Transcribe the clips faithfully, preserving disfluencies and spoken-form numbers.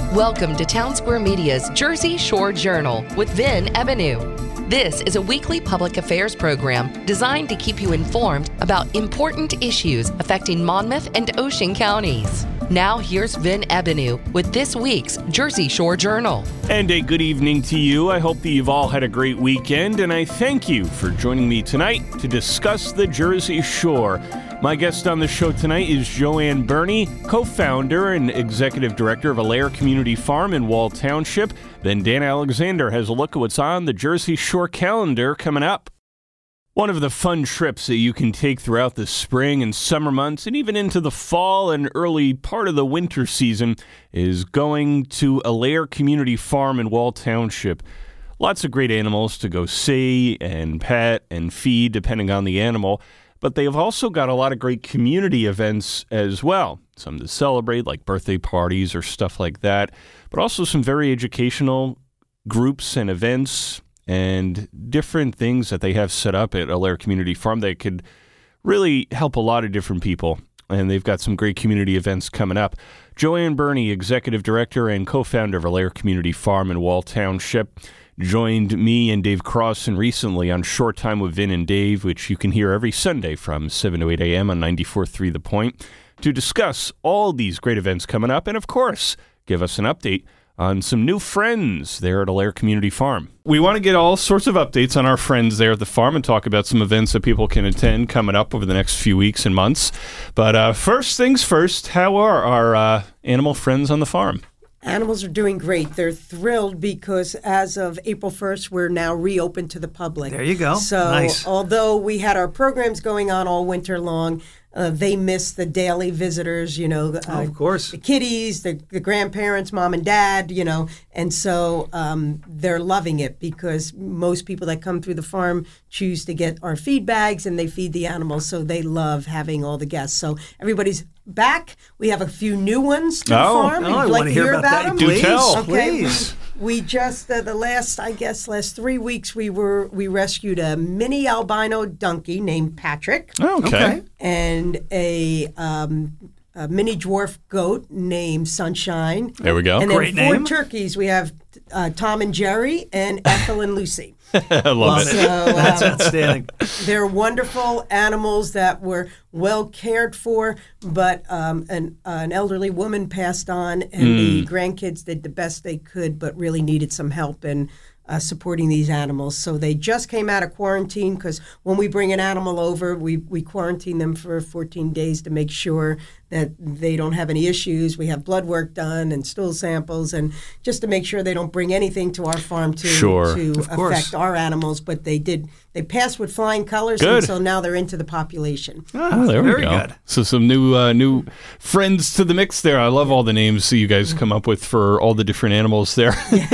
Welcome to Town Square Media's Jersey Shore Journal with Vin Ebenau. This is a weekly public affairs program designed to keep you informed about important issues affecting Monmouth and Ocean counties. Now here's Vin Ebenau with this week's Jersey Shore Journal. And a good evening to you. I hope that you've all had a great weekend, and I thank you for joining me tonight to discuss the Jersey Shore. My guest on the show tonight is Joanne Burney, co-founder and executive director of Allaire Community Farm in Wall Township. Then Dan Alexander has a look at what's on the Jersey Shore calendar coming up. One of the fun trips that you can take throughout the spring and summer months and even into the fall and early part of the winter season is going to Allaire Community Farm in Wall Township. Lots of great animals to go see and pet and feed depending on the animal. But they've also got a lot of great community events as well. Some to celebrate, like birthday parties or stuff like that. But also some very educational groups and events and different things that they have set up at Allaire Community Farm that could really help a lot of different people. And they've got some great community events coming up. Joanne Burney, executive director and co-founder of Allaire Community Farm in Wall Township, joined me and Dave Crossan recently on Short Time with Vin and Dave, which you can hear every Sunday from seven to eight a.m. on ninety-four point three The Point, to discuss all these great events coming up and, of course, give us an update on some new friends there at Allaire Community Farm. We want to get all sorts of updates on our friends there at the farm and talk about some events that people can attend coming up over the next few weeks and months. But uh, first things first, how are our uh, animal friends on the farm? Animals are doing great. They're thrilled because as of April first, we're now reopened to the public. There you go. So nice. Although we had our programs going on all winter long, uh, they miss the daily visitors, you know. Uh, oh, of course. The kiddies, the, the grandparents, mom and dad, you know. And so um, they're loving it because most people that come through the farm choose to get our feed bags and they feed the animals. So they love having all the guests. So everybody's back. We have a few new ones to the oh, farm. Oh, Would I like want to hear about, about that. them? Do Please, tell. Okay, please. We, we just uh, the last, I guess, last three weeks we were we rescued a mini albino donkey named Patrick. Oh, okay. Okay. And a, um, a mini dwarf goat named Sunshine. There we go. And then Great four name. turkeys. We have uh, Tom and Jerry and Ethel and Lucy. I love, Love it. it. So, That's um, outstanding. They're wonderful animals that were well cared for, but um, an, uh, an elderly woman passed on, and Mm. the grandkids did the best they could, but really needed some help in uh, supporting these animals. So they just came out of quarantine because when we bring an animal over, we, we quarantine them for fourteen days to make sure that they don't have any issues. We have blood work done and stool samples, and just to make sure they don't bring anything to our farm to, Sure. to Of course. affect our animals. But they did. They passed with flying colors, Good. and so now they're into the population. Oh, there we Very go. good. So some new uh, new friends to the mix there. I love all the names that you guys come up with for all the different animals there.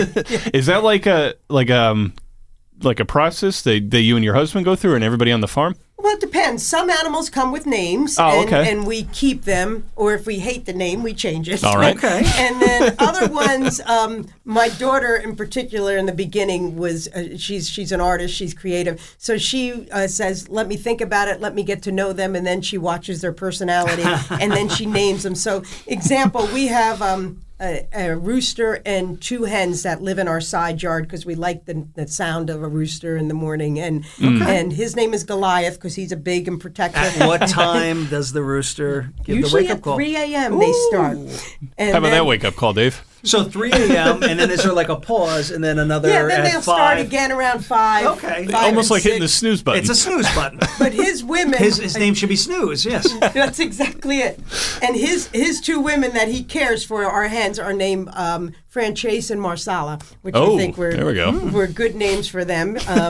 Is that like a like um like a process that, that you and your husband go through and everybody on the farm? Well, it depends. Some animals come with names, Oh, and, okay. and we keep them, or if we hate the name, we change it. All right. Okay. And then other ones, um, my daughter in particular in the beginning was, uh, she's she's an artist, she's creative. So she uh, says, let me think about it, let me get to know them, and then she watches their personality, and then she names them. So example, we have um, a, a rooster and two hens that live in our side yard because we like the, the sound of a rooster in the morning. And, and his name is Goliath because he's a big and protective. At what time does the rooster give Usually the wake-up at call? three a.m. they start. And How about then- that wake up call, Dave? So three a.m. and then is there like a pause and then another Yeah, then at they'll five? start again around five. Okay. five Almost and like hitting the six. snooze button. It's a snooze button. But his women. His, his name should be Snooze, yes. That's exactly it. And his his two women that he cares for, our hens, are named um, Frances and Marsala, which Oh, I think were there we go. were good names for them. Um,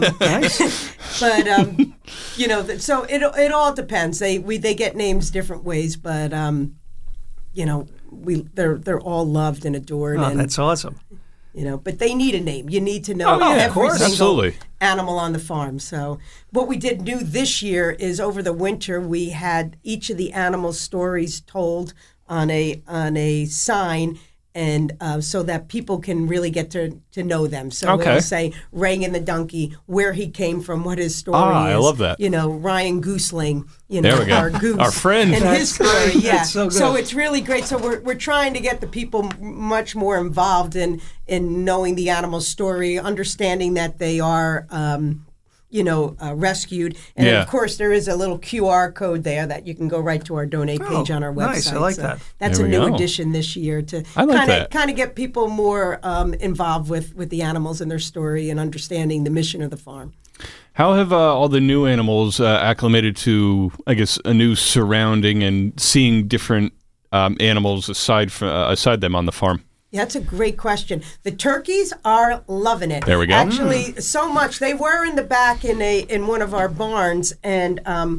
but um, you know, th- so it it all depends. They we they get names different ways, but um, you know, we they're they're all loved and adored. Oh, and that's awesome. You know, but they need a name. You need to know Oh, yeah, of every course. single Absolutely. animal on the farm. So what we did new this year is over the winter we had each of the animals' stories told on a on a sign, and uh, so that people can really get to, to know them. So Okay. it'll say Reagan the donkey, where he came from, what his story Ah, is. I love that. You know, Ryan Goosling, you know, There we go. our goose. Our friend. And his That's story, great. yeah. That's so good. it's really great. So we're, we're trying to get the people m- much more involved in, in knowing the animal's story, understanding that they are... Um, you know, uh, rescued. And Yeah. of course, there is a little Q R code there that you can go right to our donate page Oh, on our website. nice. I like So that. That's There a we new go. addition this year to I like kind of that. kind of get people more um, involved with, with the animals and their story and understanding the mission of the farm. How have uh, all the new animals uh, acclimated to, I guess, a new surrounding and seeing different um, animals aside from uh, aside them on the farm? Yeah, that's a great question. The turkeys are loving it. There we go. Actually, so much. They were in the back in a in one of our barns, and um,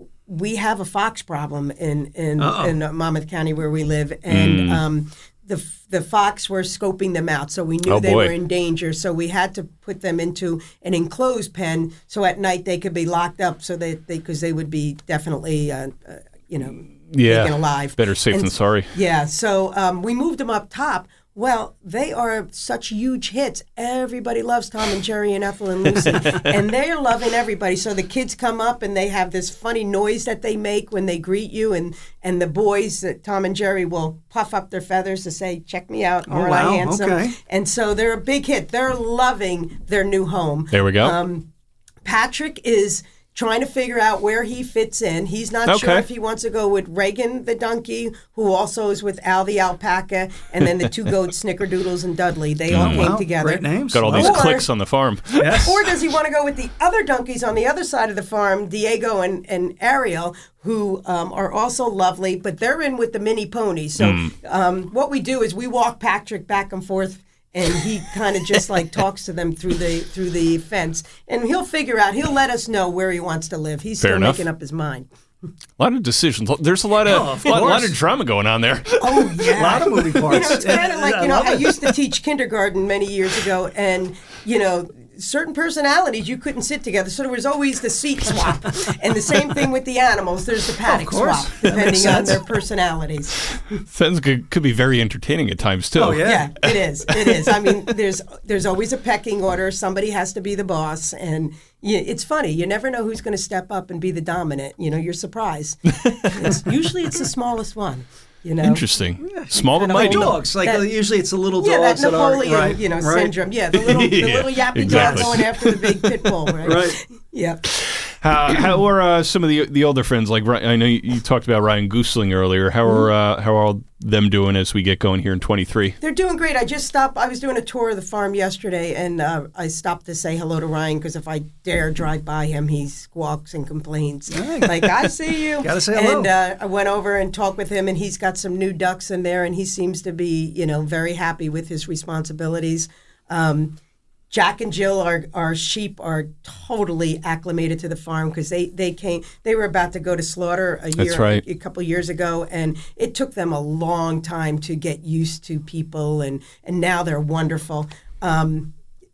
we have a fox problem in in, in Monmouth County where we live, and Mm. um, the the fox were scoping them out, so we knew Oh, they boy. were in danger. So we had to put them into an enclosed pen, so at night they could be locked up, so that they because they would be definitely uh, uh, you know Yeah. taken alive. Better safe And than sorry. Yeah, so um, we moved them up top. Well, they are such huge hits. Everybody loves Tom and Jerry and Ethel and Lucy, and they're loving everybody. So the kids come up and they have this funny noise that they make when they greet you, and, and the boys, uh, Tom and Jerry, will puff up their feathers to say, "Check me out, aren't wow, I handsome?" okay. And so they're a big hit. They're loving their new home. There we go. Um, Patrick is trying to figure out where he fits in. He's not Okay. sure if he wants to go with Reagan the donkey, who also is with Al the alpaca, and then the two goats, Snickerdoodles and Dudley. They all came Wow, together. great names. Got all these Or- clicks on the farm. Yes. Or does he want to go with the other donkeys on the other side of the farm, Diego and, and Ariel, who um, are also lovely, but they're in with the mini ponies. So Hmm. um, what we do is we walk Patrick back and forth, and he kind of just like talks to them through the through the fence, and he'll figure out. He'll let us know where he wants to live. He's Fair still enough. making up his mind. A lot of decisions. There's a lot of, Oh, of lot, lot course. of drama going on there. Oh yeah, A lot of moving parts. You know, it's kind of like, you know, love I it. used to teach kindergarten many years ago, and, you know, certain personalities you couldn't sit together, so there was always the seat swap. And the same thing with the animals. There's the paddock course. swap, That makes depending on sense. their personalities. Sounds good. Could be very entertaining at times too. Oh, yeah. Yeah, it is. It is. I mean, there's there's always a pecking order. Somebody has to be the boss, and yeah, it's funny. You never know who's going to step up and be the dominant. You know, you're surprised. It's, usually, it's the smallest one. You know, Interesting. Small but Kinda mighty. hold Dogs, like That- uh, usually it's the little yeah, that dogs that are Napoleon, right, you know, right. syndrome. Yeah, the little, the Yeah, little yappy exactly. dog going after the big pit bull. Right. Right. Yeah. How, how are uh, some of the the older friends? Like Ry- I know you, you talked about Ryan Goosling earlier. How are uh, how are all them doing as we get going here in twenty-three? They're doing great. I just stopped. I was doing a tour of the farm yesterday, and uh, I stopped to say hello to Ryan because if I dare drive by him, he squawks and complains. Like, I see you. Gotta say hello. And uh, I went over and talked with him, and he's got some new ducks in there, and he seems to be, you know, very happy with his responsibilities. Um, Jack and Jill, our, our sheep, are totally acclimated to the farm because they, they came. They were about to go to slaughter a year, That's right. a, a couple years ago, and it took them a long time to get used to people, and, and now they're wonderful. Um,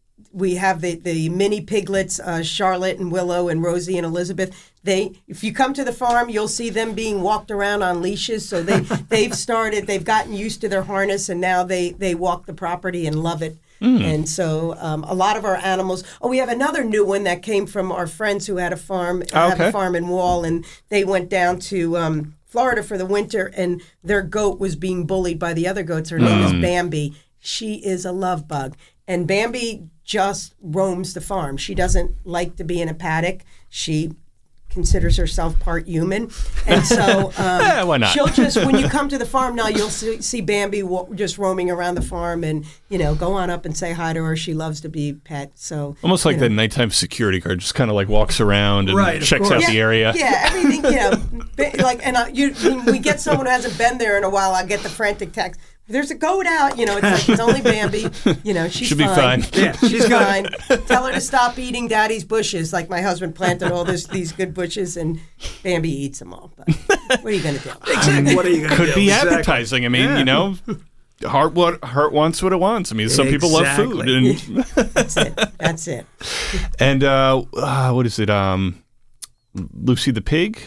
we have the, the mini piglets, uh, Charlotte and Willow and Rosie and Elizabeth. They, if you come to the farm, you'll see them being walked around on leashes. So they they've started, they've gotten used to their harness, and now they they walk the property and love it. And so um, a lot of our animals. Oh, we have another new one that came from our friends who had a farm, Oh, had okay. a farm in Wall, and they went down to um, Florida for the winter, and their goat was being bullied by the other goats. Her name is Bambi. She is a love bug, and Bambi just roams the farm. She doesn't like to be in a paddock. She considers herself part human, and so um, Eh, why not? she'll just, when you come to the farm now, you'll see, see Bambi wa- just roaming around the farm, and you know, go on up and say hi to her. She loves to be pet. So Almost like you know. that nighttime security guard, just kind of like walks around and Right, of checks course. out the area. Yeah, everything. You know, ba- like, and uh, you, when we get someone who hasn't been there in a while, I get the frantic text. There's a goat out. You know, it's like, it's only Bambi. You know, she's Should be fine. fine. Yeah, She's she's good. fine. Tell her to stop eating Daddy's bushes. Like my husband planted all this these good bushes, and Bambi eats them all. But what are you going to do? Exactly. What are you going to do? Could be Exactly. advertising. I mean, Yeah. you know, heart what heart wants what it wants. I mean, some people love food, Exactly. and That's it. That's it. and uh, uh, what is it? Um, Lucy the pig.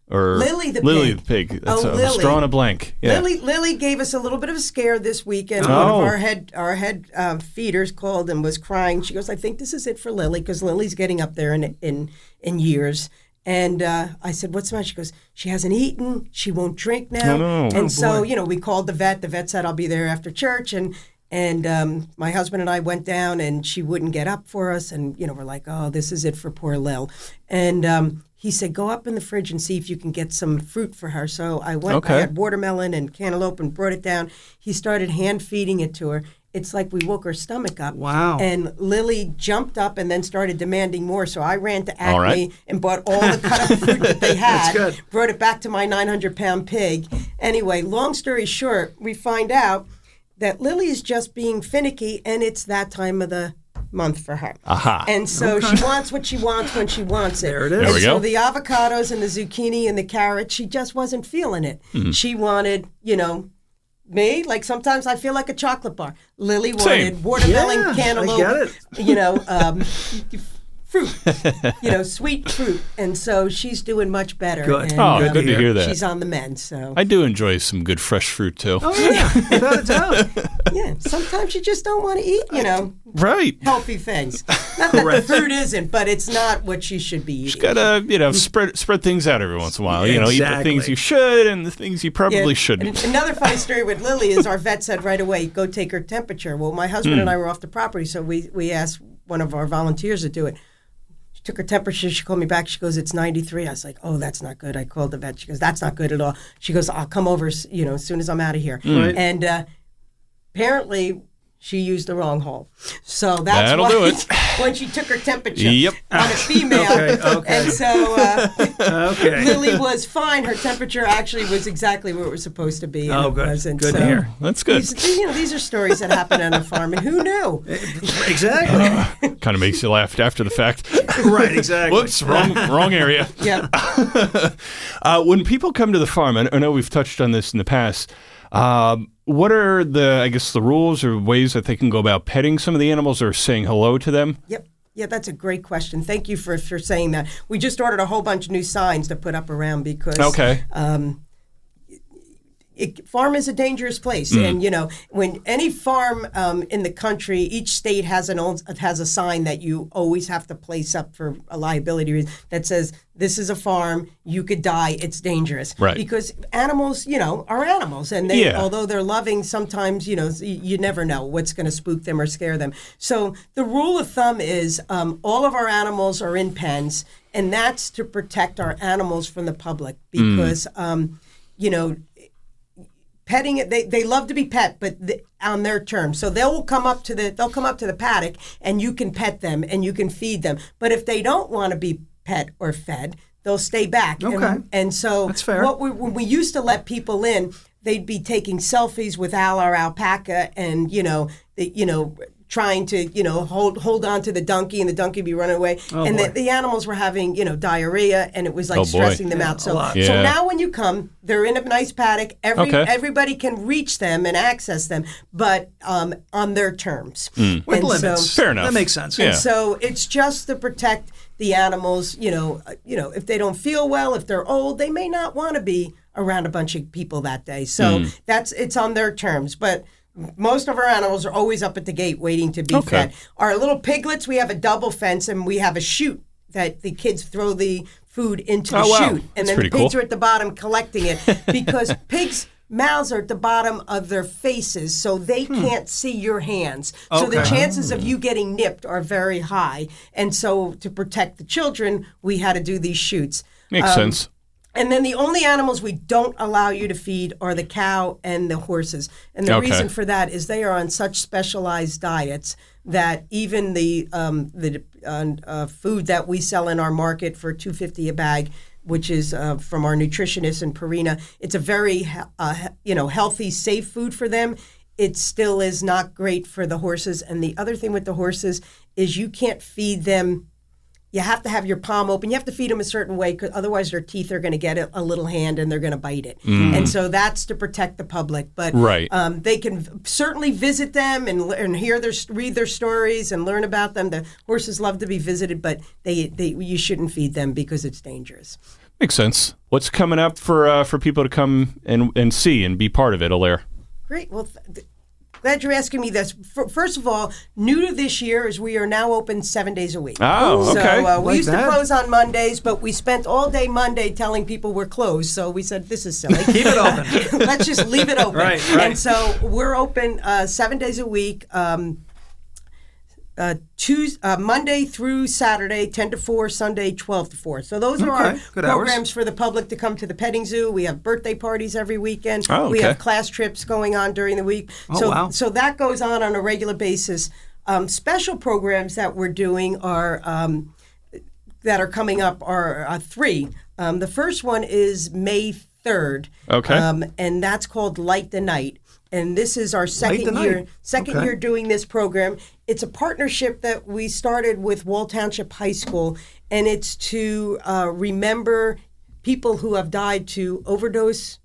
Or Lily the Lily pig. the pig. That's Oh, a, I was Lily. drawing a blank. Yeah. Lily, Lily gave us a little bit of a scare this weekend. Oh. One of our head, our head uh, feeders called and was crying. She goes, "I think this is it for Lily because Lily's getting up there in in in years." And uh, I said, "What's the matter?" She goes, "She hasn't eaten. She won't drink now." Oh, no. And Oh, so, boy. you know, we called the vet. The vet said, "I'll be there after church." And and um, my husband and I went down, and she wouldn't get up for us. And you know, we're like, "Oh, this is it for poor Lil." And um, he said, "Go up in the fridge and see if you can get some fruit for her." So I went. Okay. I had watermelon and cantaloupe and brought it down. He started hand feeding it to her. It's like we woke her stomach up. Wow. And Lily jumped up and then started demanding more. So I ran to Acme All right. and bought all the cut up fruit that they had. That's good. Brought it back to my nine hundred pound pig. Anyway, long story short, we find out that Lily is just being finicky, and it's that time of the month for her. Aha. And so she wants what she wants when she wants it. There it is. And There we so go. the avocados and the zucchini and the carrots, she just wasn't feeling it. Mm-hmm. She wanted, you know, me, like sometimes I feel like a chocolate bar. Lily wanted Same. watermelon, Yeah, I cantaloupe, get it. you know, um, fruit, you know, sweet fruit. And so she's doing much better. Good. And, Oh, um, good to hear that. She's on the mend. So I do enjoy some good fresh fruit, too. Oh, yeah. Without a doubt. yeah, sometimes you just don't want to eat, you know, Right. healthy things. Not that the Correct. fruit isn't, but it's not what she should be eating. Gotta, you know, spread spread things out every once in a while. You know, eat the Exactly. things you should and the things you probably Yeah. shouldn't. And another funny story with Lily is our vet said right away, go take her temperature. Well, my husband Hmm. and I were off the property, so we, we asked one of our volunteers to do it. She took her temperature. She called me back. She goes, it's ninety-three. I was like, oh, that's not good. I called the vet. She goes, that's not good at all. She goes, I'll come over, you know, as soon as I'm out of here. Right. And uh, apparently she used the wrong hole. So that's That'll why do it. when she took her temperature Yep. on a female. Okay, okay. And so uh, Okay. Lily was fine. Her temperature actually was exactly where it was supposed to be. and Oh, it good. wasn't. Good to So hear. That's good. These, you know, these are stories that happen on the farm, and who knew? Exactly. Kind of makes you laugh after the fact. Right, exactly. Whoops, wrong, wrong area. Yeah. Uh, when people come to the farm, I I know we've touched on this in the past. Um, what are the, I guess, the rules or ways that they can go about petting some of the animals or saying hello to them? Yep. Yeah, that's a great question. Thank you for, for saying that. We just ordered a whole bunch of new signs to put up around because Okay. um, it, farm is a dangerous place, Mm. and you know when any farm um, in the country, each state has an own, has a sign that you always have to place up for a liability reason that says this is a farm, you could die, it's dangerous. Right. Because animals, you know, are animals, and they, Yeah. although they're loving, sometimes you know you, you never know what's going to spook them or scare them. So the rule of thumb is um, all of our animals are in pens, and that's to protect our animals from the public because um, you know. Petting it, they, they love to be pet, but the, on their terms. So they'll come up to the they'll come up to the paddock, and you can pet them and you can feed them. But if they don't want to be pet or fed, they'll stay back. Okay. And, and so That's fair. what we, when we used to let people in, they'd be taking selfies with Al, our alpaca, and you know, the, you know. trying to, you know, hold hold on to the donkey, and the donkey be running away. Oh, and boy. the, the animals were having, you know, diarrhea, and it was like Oh, boy. stressing them Yeah, out. a So, lot. so Yeah. now when you come, they're in a nice paddock. Every Okay. everybody can reach them and access them, but um, on their terms. With And limits. So, Fair enough. That makes sense. Yeah. and so it's just to protect the animals. You know, uh, you know, if they don't feel well, if they're old, they may not want to be around a bunch of people that day. So that's it's on their terms, but. Most of our animals are always up at the gate waiting to be Okay. fed. Our little piglets, we have a double fence, and we have a chute that the kids throw the food into the Oh, wow. chute. That's And then the pretty pigs cool. are at the bottom collecting it because pigs' mouths are at the bottom of their faces, so they can't see your hands. So the Okay. chances of you getting nipped are very high. And so to protect the children, we had to do these chutes. Makes sense. And then the only animals we don't allow you to feed are the cow and the horses. And the Okay. reason for that is they are on such specialized diets that even the um, the uh, uh, food that we sell in our market for two fifty a bag, which is uh, from our nutritionist in Purina, it's a very uh, you know healthy, safe food for them. It still is not great for the horses. And the other thing with the horses is you can't feed them. You have to have your palm open. You have to feed them a certain way, because otherwise their teeth are going to get a, a little hand and they're going to bite it. And so that's to protect the public. But Right. um, they can certainly visit them and, and hear their read their stories and learn about them. The horses love to be visited, but they, they you shouldn't feed them because it's dangerous. Makes sense. What's coming up for uh, for people to come and, and see and be part of it, Alaire? Great. Well, th- th- glad you're asking me this. F- first of all, new to this year is we are now open seven days a week. Oh, okay. So uh, we Like used that. to close on Mondays, but we spent all day Monday telling people we're closed. So we said, this is silly. Keep it open. Let's just leave it open. Right, right. And so we're open uh, seven days a week. Um, Uh, Tuesday, uh, Monday through Saturday, ten to four, Sunday, twelve to four. So those are our Okay, good hours. programs for the public to come to the petting zoo. We have birthday parties every weekend. Oh, We okay. have class trips going on during the week. Oh, so, wow. so that goes on on a regular basis. Um, special programs that we're doing are um, that are coming up are uh, three. Um, the first one is May third. Okay. Um, and that's called Light the Night. And this is our second the year Night. second Okay. year doing this program. It's a partnership that we started with Wall Township High School, and it's to uh, remember people who have died to overdose.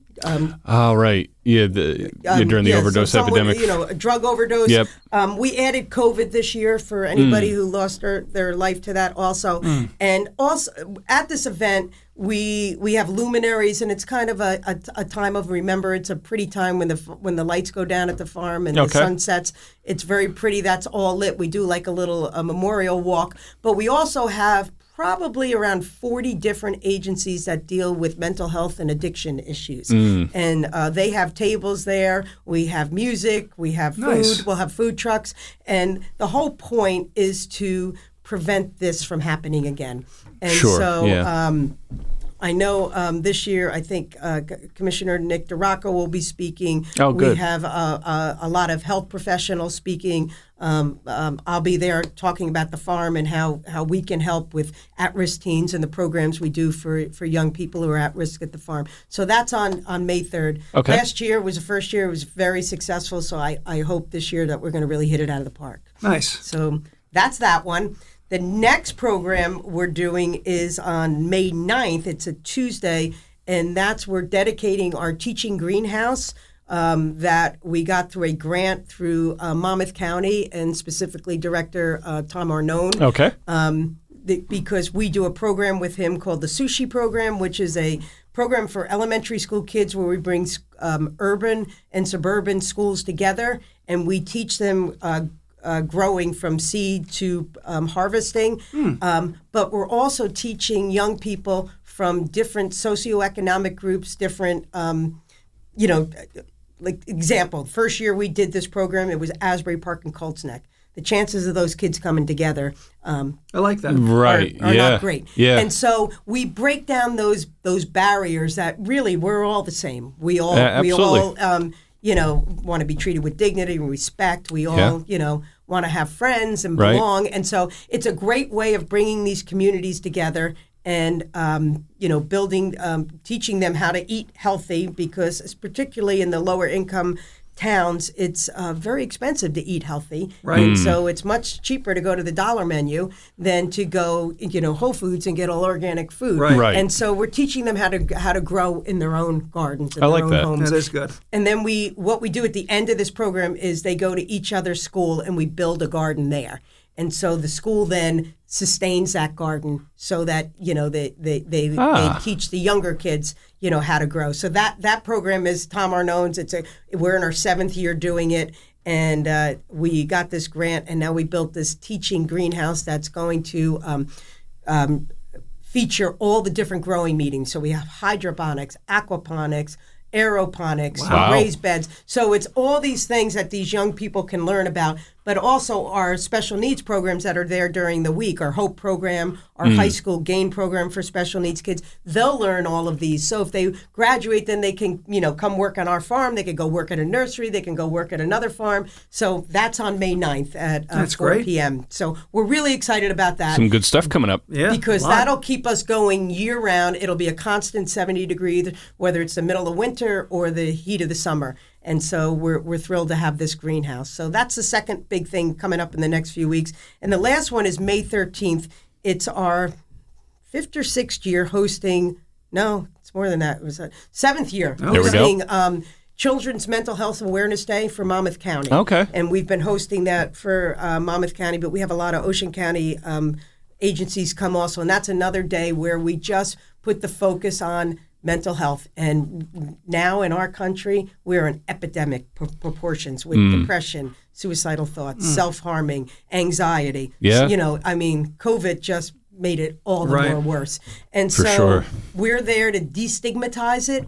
Oh, right. Yeah, the, yeah um, during the yeah, so overdose someone, epidemic. You know, a drug overdose. Yep. Um, we added COVID this year for anybody Mm. who lost their, their life to that also. And also at this event, we we have luminaries, and it's kind of a, a, a time of remembrance, a pretty time when the when the lights go down at the farm and Okay. the sun sets. It's very pretty. That's all lit. We do like a little a memorial walk, but we also have probably around forty different agencies that deal with mental health and addiction issues. And uh, they have tables there. We have music. We have food. Nice. We'll have food trucks. And the whole point is to prevent this from happening again. And Sure, so yeah. um, I know um, this year, I think uh, C- Commissioner Nick DeRocco will be speaking. Oh, good. We have uh, uh, a lot of health professionals speaking. Um, um, I'll be there talking about the farm and how, how we can help with at-risk teens and the programs we do for, for young people who are at risk at the farm. So that's on, on May third. Okay. Last year was the first year. It was very successful. So I, I hope this year that we're going to really hit it out of the park. Nice. So that's that one. The next program we're doing is on May ninth. It's a Tuesday, and that's we're dedicating our teaching greenhouse um, that we got through a grant through uh, Monmouth County and specifically Director uh, Tom Arnone. Okay. Um, the, because we do a program with him called the Sushi Program, which is a program for elementary school kids where we bring um, urban and suburban schools together, and we teach them uh, Uh, growing from seed to um, harvesting. Um, but we're also teaching young people from different socioeconomic groups, different, um, you know, like example, first year we did this program, it was Asbury Park and Colts Neck. The chances of those kids coming together um, I like that. Right. are, are yeah. not great. Yeah. And so we break down those those barriers that really we're all the same. We all Yeah, we absolutely. all um, you know want to be treated with dignity and respect. We all Yeah. you know want to have friends and Right. belong. And so it's a great way of bringing these communities together and um, you know building um, teaching them how to eat healthy, because particularly in the lower income towns, it's uh, very expensive to eat healthy. Right. And Mm. so it's much cheaper to go to the dollar menu than to go, you know, Whole Foods and get all organic food. Right. Right. And so we're teaching them how to how to grow in their own gardens, in I their like own that. homes. That is good. And then we, what we do at the end of this program is they go to each other's school and we build a garden there. And so the school then sustains that garden so that, you know, they they, they, Ah. they teach the younger kids, you know, how to grow. So that, that program is Tom Arnone's. It's a, we're in our seventh year doing it. And uh, we got this grant, and now we built this teaching greenhouse that's going to um, um, feature all the different growing meetings. So we have hydroponics, aquaponics, aeroponics, Wow. raised beds. So it's all these things that these young people can learn about, but also our special needs programs that are there during the week, our HOPE program, our high school GAIN program for special needs kids. They'll learn all of these. So if they graduate, then they can, you know, come work on our farm. They could go work at a nursery. They can go work at another farm. So that's on May ninth at uh, That's four great. p.m. So we're really excited about that. Some good stuff coming up. Yeah. Because a lot. that'll keep us going year round. It'll be a constant seventy degree, whether it's the middle of winter or the heat of the summer. And so we're we're thrilled to have this greenhouse. So that's the second big thing coming up in the next few weeks. And the last one is May thirteenth. It's our fifth or sixth year hosting. No, it's more than that. It was a seventh year There we go. hosting um, Children's Mental Health Awareness Day for Monmouth County. Okay. And we've been hosting that for uh, Monmouth County, but we have a lot of Ocean County um, agencies come also. And that's another day where we just put the focus on mental health. And now in our country, we're in epidemic pr- proportions with mm. depression, suicidal thoughts, mm. self-harming, anxiety. Yeah. You know, I mean, COVID just made it all the right. more worse. And For so sure. we're there to destigmatize it,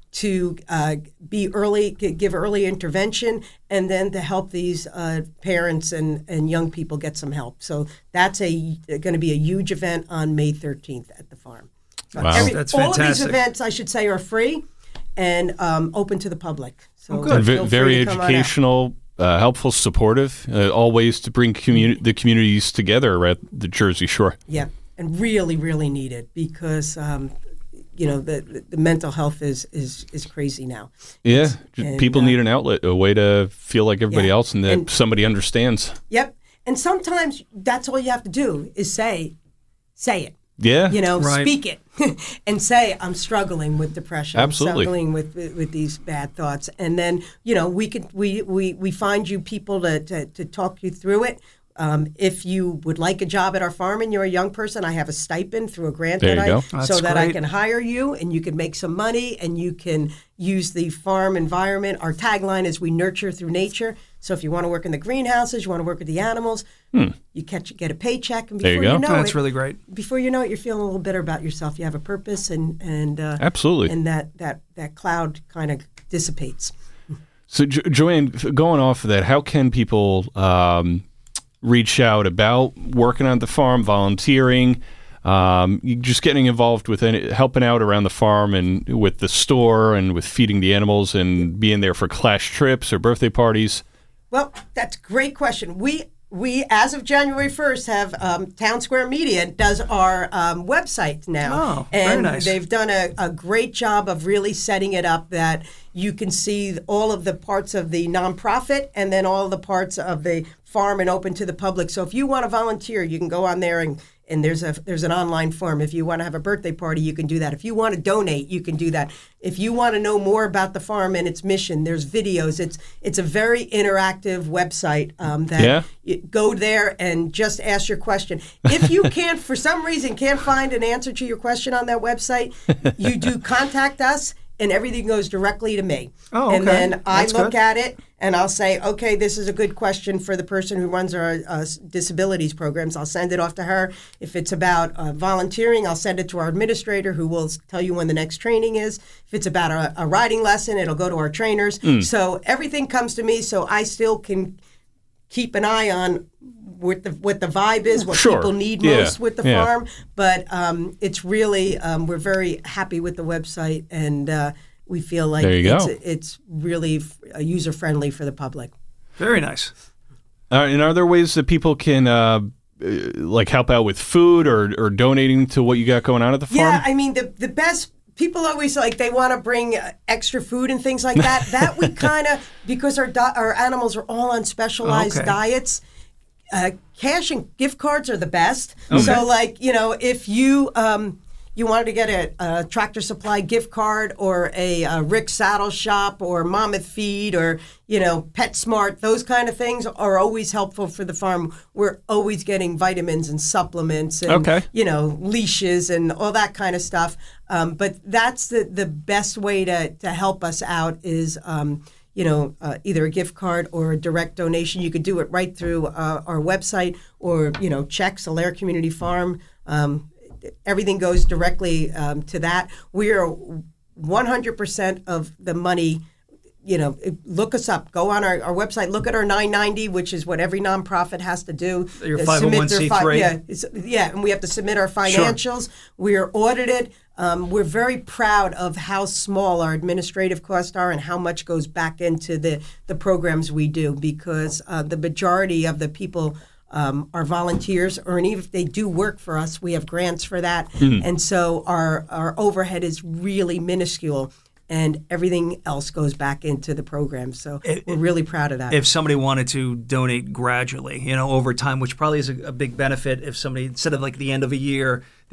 to uh, be early, give early intervention, and then to help these uh, parents and, and young people get some help. So that's a going to be a huge event on May thirteenth at the farm. So Wow. every, That's all of these fantastic. events, I should say, are free and um, open to the public. So Oh, good. And ve- feel free very to come on out. educational, uh, helpful, supportive, uh, all ways to bring communi- the communities together at the Jersey Shore. Yeah, and really, really needed because um, you know the the mental health is is is crazy now. Yeah, just And, people uh, need an outlet, a way to feel like everybody Yeah. else and that And- somebody understands. Yep, and sometimes that's all you have to do is say, say it. Yeah. You know, Right. speak it and say, I'm struggling with depression. Absolutely. I'm struggling with, with with these bad thoughts. And then, you know, we could we we, we find you people to, to, to talk you through it. Um, if you would like a job at our farm and you're a young person, I have a stipend through a grant There that you I go. That's so that I great. can hire you and you can make some money and you can use the farm environment. Our tagline is we nurture through nature. So if you want to work in the greenhouses, you want to work with the animals, you catch get a paycheck, and Hmm. There before you you, go. know That's it, really great. before you know it, you're feeling a little bitter about yourself. You have a purpose, and and uh, Absolutely. and that that that cloud kind of dissipates. So, jo- Joanne, f- going off of that, how can people um, reach out about working on the farm, volunteering, um, you- just getting involved with any, helping out around the farm and with the store and with feeding the animals and being there for class trips or birthday parties? Well, that's a great question. We we as of January first have um, Town Square Media does our um, website now, Oh, very and nice. they've done a, a great job of really setting it up that you can see all of the parts of the nonprofit and then all the parts of the farm and open to the public. So if you want to volunteer, you can go on there and. And there's a there's an online form. If you want to have a birthday party, you can do that. If you want to donate, you can do that. If you want to know more about the farm and its mission, there's videos. It's it's a very interactive website um, that Yeah. you go there and just ask your question. If you can't, for some reason, can't find an answer to your question on that website, you do contact us. And everything goes directly to me. Oh, And okay. then I That's look good. at it and I'll say, okay, this is a good question for the person who runs our uh, disabilities programs. I'll send it off to her. If it's about uh, volunteering, I'll send it to our administrator who will tell you when the next training is. If it's about a, a riding lesson, it'll go to our trainers. So everything comes to me so I still can keep an eye on what the what the vibe is, what Sure. people need Yeah. most with the Yeah. farm. But um, it's really um, we're very happy with the website, and uh, we feel like There you it's, go. it's really user friendly for the public. Very nice. Uh, and are there ways that people can uh, uh, like help out with food or, or donating to what you got going on at the farm? Yeah, I mean the the best. People always like they want to bring uh, extra food and things like that. That we kind of because our di- our animals are all on specialized Okay. diets. Uh, cash and gift cards are the best. So, like you know, if you um, you wanted to get a, a Tractor Supply gift card or a, uh Rick Saddle Shop or Monmouth Feed or you know PetSmart, those kind of things are always helpful for the farm. We're always getting vitamins and supplements and Okay. you know leashes and all that kind of stuff. Um, but that's the the best way to to help us out is. Um, you know, uh, either a gift card or a direct donation. You could do it right through uh, our website or, you know, checks, Allaire Community Farm. Um, everything goes directly um, to that. We are one hundred percent of the money, you know, look us up. Go on our, our website, look at our nine ninety, which is what every nonprofit has to do. Your Uh, five oh one submit their c fi- three. yeah, it's- yeah, and we have to submit our financials. We are audited. Um, we're very proud of how small our administrative costs are and how much goes back into the, the programs we do because uh, the majority of the people um, are volunteers, or and even if they do work for us, we have grants for that. And so our, our overhead is really minuscule. And everything else goes back into the program. So It- we're really proud of that. If somebody wanted to donate gradually, you know, over time, which probably is a, a big benefit if somebody, instead of like the end of a year,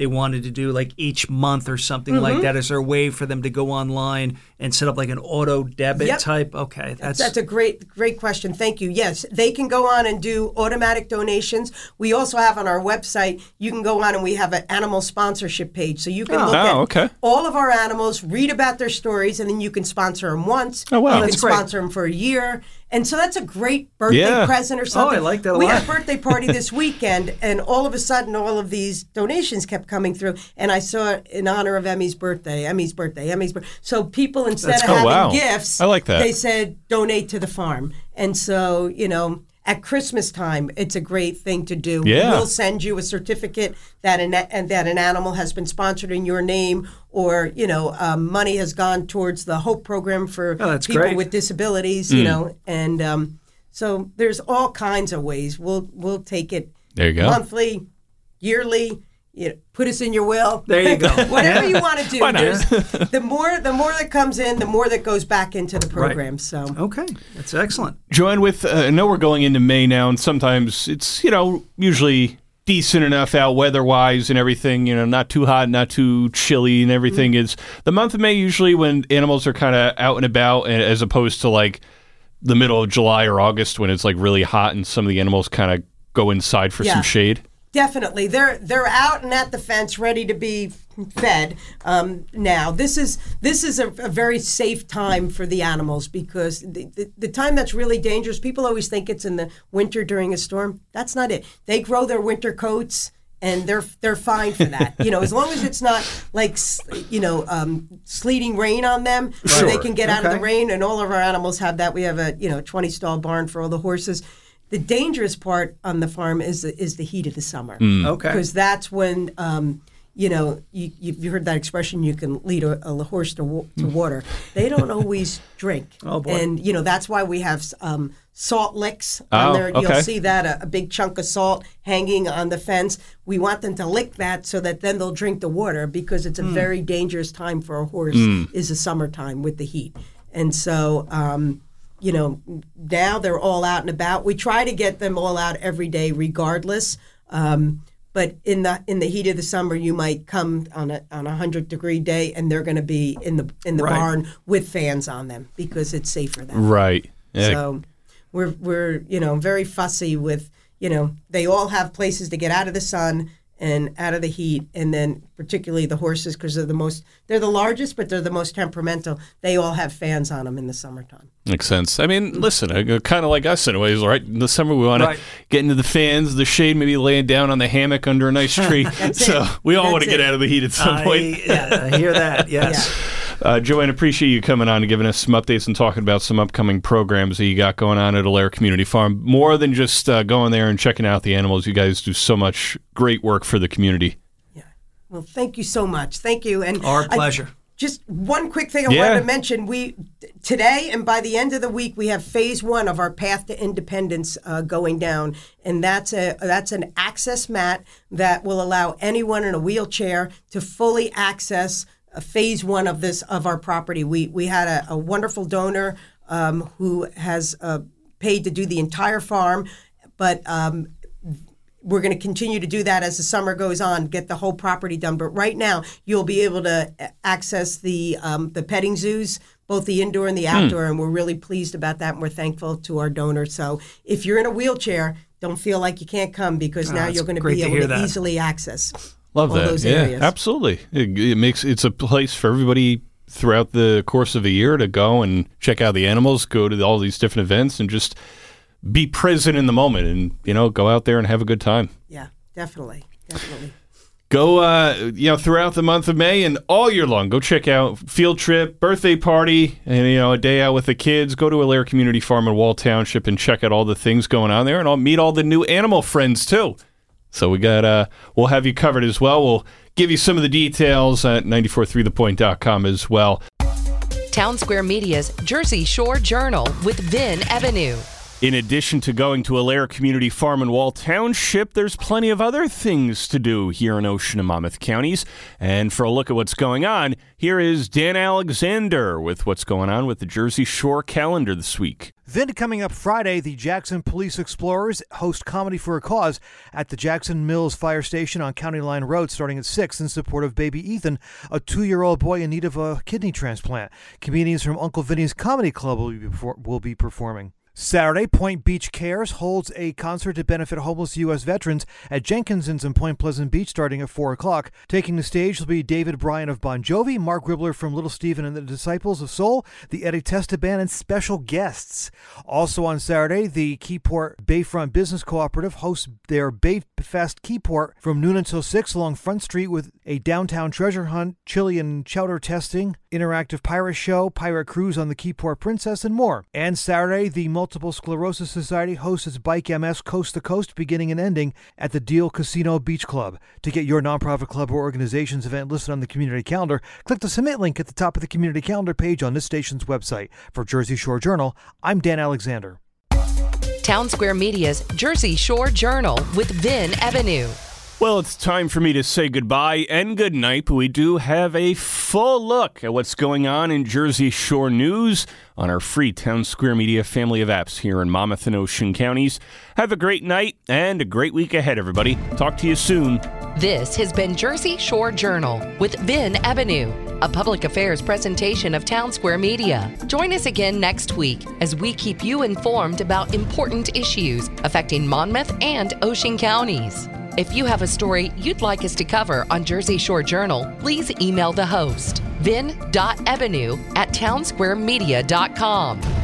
they wanted to do like each month or something Mm-hmm. like that. Is there a way for them to go online and set up like an auto debit Yep. type? Okay, That's, that's that's a great, great question. Thank you. Yes, they can go on and do automatic donations. We also have on our website, you can go on and we have an animal sponsorship page. So you can Oh. look Oh, at okay. all of our animals, read about their stories, and then you can sponsor them once. Oh, wow. You That's can great. sponsor them for a year. And so that's a great birthday Yeah. present or something. Oh, I like that a we lot. had a birthday party this weekend, and all of a sudden, all of these donations kept coming through. And I saw it in honor of Emmy's birthday, Emmy's birthday, Emmy's birthday. So people, instead That's of cool. having Oh, wow. gifts, I like that. they said donate to the farm. And so, you know, at Christmas time, it's a great thing to do. Yeah. We'll send you a certificate that an and that an animal has been sponsored in your name, or you know, um, money has gone towards the Hope program for Oh, that's people great. with disabilities. You know, and um, so there's all kinds of ways. We'll we'll take it There you go. monthly, yearly. You know, put us in your will. There you go. Whatever you want to do. Why not? There's- the more the more that comes in, the more that goes back into the program. So. okay. That's excellent. Joanne, with uh, I know we're going into May now, and sometimes it's, you know, usually decent enough out weather-wise and everything, you know, not too hot, not too chilly and everything. Is the month of May usually when animals are kind of out and about, and as opposed to like the middle of July or August when it's like really hot and some of the animals kind of go inside for Yeah. some shade? Definitely, they're they're out and at the fence, ready to be fed. Um, now, this is this is a, a very safe time for the animals, because the, the the time that's really dangerous. People always think it's in the winter during a storm. That's not it. They grow their winter coats, and they're they're fine for that. You know, as long as it's not like s- you know um, sleeting rain on them, so they Sure. can get out of the Okay. rain. And all of our animals have that. We have a you know twenty stall barn for all the horses. The dangerous part on the farm is the, is the heat of the summer, Okay. because that's when um, you know you you heard that expression. You can lead a, a horse to, wa- to water. They don't always drink, Oh, boy. and you know that's why we have um, salt licks on Oh, there. You'll okay. see that a, a big chunk of salt hanging on the fence. We want them to lick that so that then they'll drink the water, because it's a very dangerous time for a horse. Is the summertime with the heat, and so. Um, You know, now they're all out and about. We try to get them all out every day, regardless. Um, but in the in the heat of the summer, you might come on a on a hundred degree day, and they're going to be in the in the Right. barn with fans on them, because it's safer then. Right. Yeah. So we're we're you know very fussy with you know they all have places to get out of the sun and out of the heat, and then particularly the horses, because they're the most they're the largest, but they're the most temperamental. They all have fans on them in the summertime. Makes sense. I mean, listen, kind of like us in ways, right? In the summer, we want Right. to get into the fans, the shade, maybe laying down on the hammock under a nice tree. So it. we all That's want to get it. out of the heat at some I, point. yeah, I hear that. Yes. Uh, Joanne, appreciate you coming on and giving us some updates and talking about some upcoming programs that you got going on at Allaire Community Farm. More than just uh, going there and checking out the animals, you guys do so much great work for the community. Yeah. Well, thank you so much. Thank you. And Our I- pleasure. Just one quick thing I Yeah. wanted to mention. We today and by the end of the week, we have phase one of our Path to Independence uh, going down, and that's a that's an access mat that will allow anyone in a wheelchair to fully access uh, phase one of this of our property. We we had a, a wonderful donor um, who has uh, paid to do the entire farm, but. Um, We're going to continue to do that as the summer goes on, get the whole property done. But right now, you'll be able to access the um, the petting zoos, both the indoor and the outdoor, and we're really pleased about that, and we're thankful to our donor. So if you're in a wheelchair, don't feel like you can't come, because Oh, now that's you're going to great be to able hear to that. easily access Love all that. those yeah, areas. absolutely. It, it makes it's a place for everybody throughout the course of a year to go and check out the animals, go to all these different events, and just be present in the moment, and you know, go out there and have a good time. Yeah, definitely, definitely. Go, uh, you know, throughout the month of May and all year long. Go check out field trip, birthday party, and you know, a day out with the kids. Go to Allaire Community Farm in Wall Township and check out all the things going on there, and I'll meet all the new animal friends too. So we got, uh, we'll have you covered as well. We'll give you some of the details at nine four three the point dot com as well. Town Square Media's Jersey Shore Journal with Vin Ebenau. In addition to going to Allaire Community Farm in Wall Township, there's plenty of other things to do here in Ocean and Monmouth counties. And for a look at what's going on, here is Dan Alexander with what's going on with the Jersey Shore calendar this week. Then coming up Friday, the Jackson Police Explorers host Comedy for a Cause at the Jackson Mills Fire Station on County Line Road starting at six in support of baby Ethan, a two-year-old boy in need of a kidney transplant. Comedians from Uncle Vinny's Comedy Club will be, will be performing. Saturday, Point Beach Cares holds a concert to benefit homeless U S veterans at Jenkinson's in Point Pleasant Beach starting at four o'clock. Taking the stage will be David Bryan of Bon Jovi, Mark Ribbler from Little Steven and the Disciples of Soul, the Eddie Testa Band, and special guests. Also on Saturday, the Keyport Bayfront Business Cooperative hosts their Bayfest Keyport from noon until six along Front Street with a downtown treasure hunt, chili and chowder testing, interactive pirate show, pirate cruise on the Keyport Princess, and more. And Saturday, the Multiple Sclerosis Society hosts its Bike M S Coast to Coast beginning and ending at the Deal Casino Beach Club. To get your nonprofit club or organization's event listed on the community calendar, click the submit link at the top of the community calendar page on this station's website. For Jersey Shore Journal, I'm Dan Alexander. Town Square Media's Jersey Shore Journal with Vin Avenue. Well, it's time for me to say goodbye and good night, but we do have a full look at what's going on in Jersey Shore news on our free Town Square Media family of apps here in Monmouth and Ocean counties. Have a great night and a great week ahead, everybody. Talk to you soon. This has been Jersey Shore Journal with Vin Avenue, a public affairs presentation of Town Square Media. Join us again next week as we keep you informed about important issues affecting Monmouth and Ocean counties. If you have a story you'd like us to cover on Jersey Shore Journal, please email the host, vin dot avenue at townsquaremedia dot com.